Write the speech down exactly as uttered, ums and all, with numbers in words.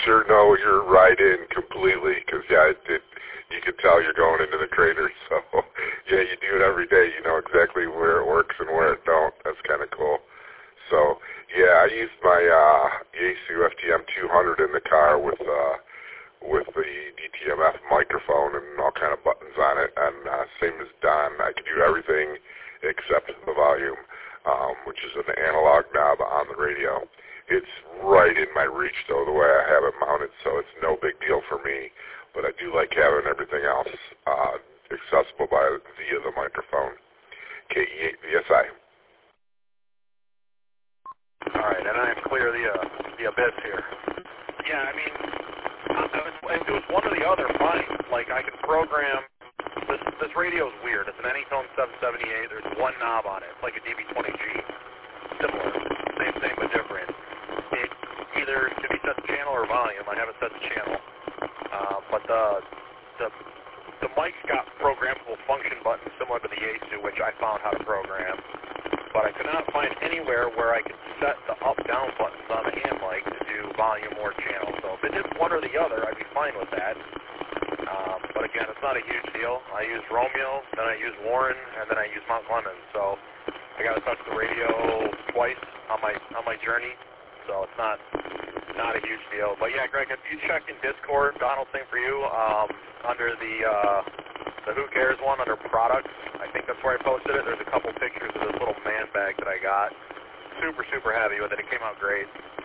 sure know you're right in completely because, yeah, it, it, you can tell you're going into the crater. So, yeah, you do it every day. You know exactly where it works and where it don't. That's kind of cool. So, yeah, I used my uh, Yaesu F T M two hundred in the car with uh, with the D T M F microphone and all kind of buttons on it. And uh, same as Don, I can do everything except the volume, um, which is an analog knob on the radio. It's right in my reach, though, the way I have it mounted, so it's no big deal for me. But I do like having everything else uh, accessible by via the microphone. K E eight V S I. All right, and I'm clear the uh, the abyss here. Yeah, I mean, I was, if it was one or the other, fine. Like, I can program, this this radio is weird. It's an Anytone seven seventy-eight. There's one knob on it. It's like a D B twenty G. Similar. Same thing, but different. It either can be set to channel or volume. I have it set to channel. Uh, but the, the, the mic's got programmable function buttons similar to the Yaesu, which I found how to program. But I could not find anywhere where I could set the up-down buttons on the hand mic to do volume or channel. So if it did one or the other, I'd be fine with that. Um, but again, it's not a huge deal. I use Romeo, then I use Warren, and then I use Mount Clemens. So I got to touch the radio twice on my on my journey. So it's not not a huge deal. But yeah, Greg, if you check in Discord, Donald, same for you. Um, under the uh, the Who Cares one, under products, I think that's where I posted it. There's a couple pictures of this little man bag that I got. Super, super happy with it. It came out great.